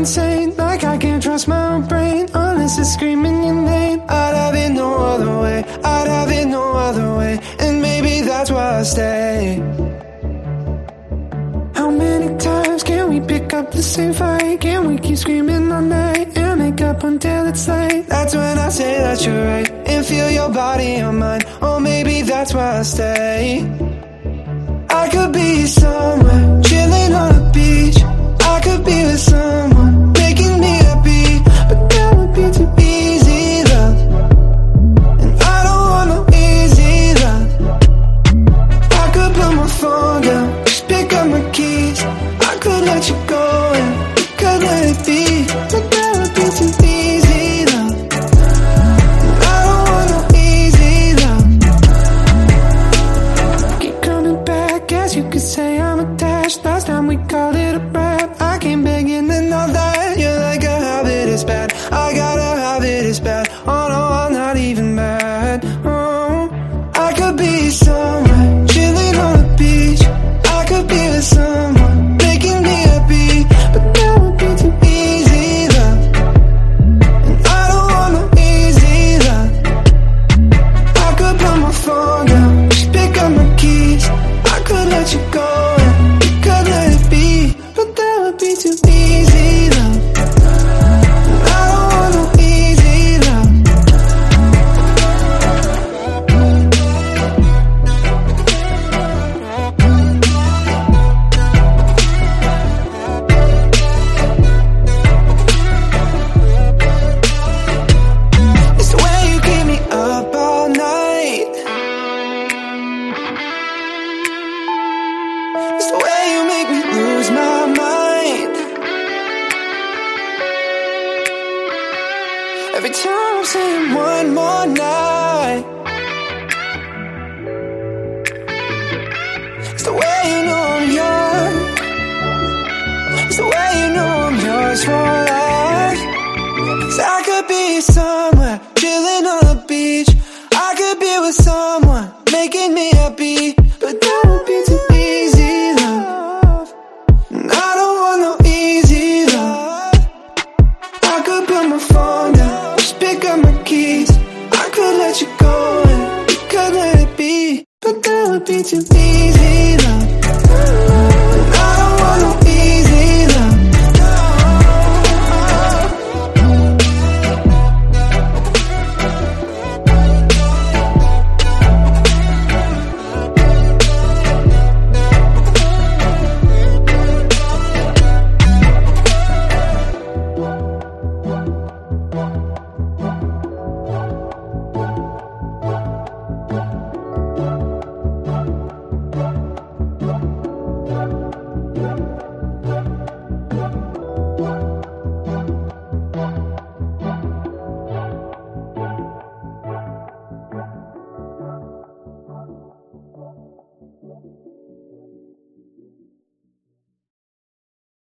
insane, like I can't trust my own brain unless it's screaming your name. I'd have it no other way, I'd have it no other way, and maybe that's why I stay. How many times can we pick up the same fight? Can we keep screaming all night and make up until it's late? That's when I say that you're right and feel your body on mine. Or maybe that's why I stay. I could be somewhere, chilling on a beach. I could be with someone, making me happy, but that would be too easy, love. And I don't want no easy love. I could put my phone down, just pick up my keys. I could let you go and you could let it be, but that would be too easy, love. And I don't want no easy love. Keep coming back, guess you could say I'm attached. Last time we called it a rap, I came begging and all that. You're like a habit, it's bad, I gotta have it, it's bad. Oh no, I'm not even mad. Oh, I could be somewhere, chilling on the beach. I could be with someone, making me happy, but that would be too easy, love. And I don't want no easy love. I could put my phone down, just pick up my keys. I could let you go and you could let it be, but that would be too easy, love. And I don't want no easy love. It's the way you keep me up all night. It's the way you make me lose my mind. Every time I'm saying one more night. It's the way you know I'm yours. It's the way you know I'm yours for life. 'Cause I could be somewhere, chilling on the beach. I could be with someone, making me happy,